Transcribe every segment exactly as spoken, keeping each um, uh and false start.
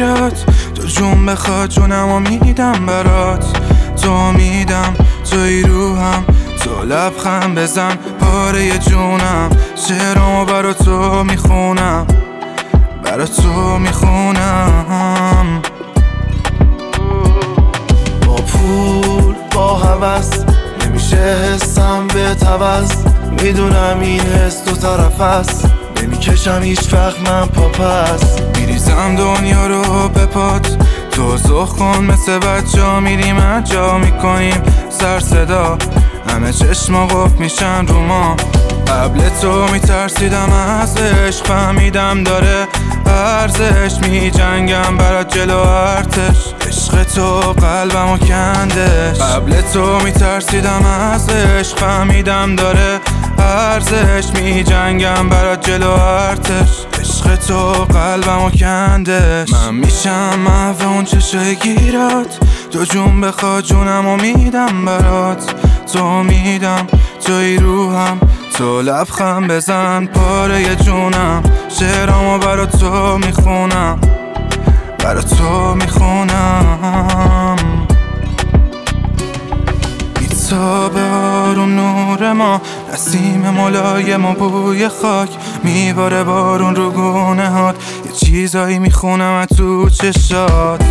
گیرات، تو جون بخواد جونمو میدم برات. تو میدم توی روحم، تو لبخند بزن پاره جونم. شعرامو برا تو میخونم، برا تو میخونم. با پول با هوس نمیشه حسم به توز، میدونم این حس دو طرف است، نمیکشم هیچ وقت من پاپس. میریزم دنیا رو به پات، تو زخ کن مثل بچه میریم اجا میکنیم سر صدا، همه چشما قفل میشن رو ما. قبل تو میترسیدم از عشق، فهمیدم داره ارزش، میجنگم برات جلو ارتش، عشق تو قلبمو کندش. قبل تو میترسیدم از عشق، فهمیدم داره ارزش، میجنگم برات جلو ارتش، عشق تو قلبمو کندش. من میشم محو اون چشای گیرات، تو جون بخواد جونمو میدم برات. تو میدم توی روحم، تو لبخند بزن پاره جونم. شعرامو برا تو میخونم، برا تو میخونم. بیتاب آروم نور ما، نسیم ملایم و بوی خاک، میباره بارون رو گونه هات، یه چیزایی میخونم از تو چشات.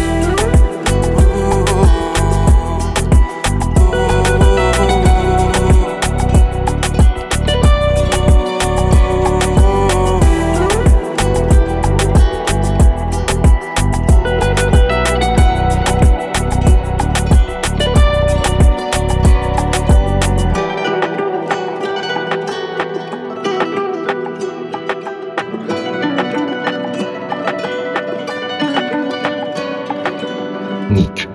نیک.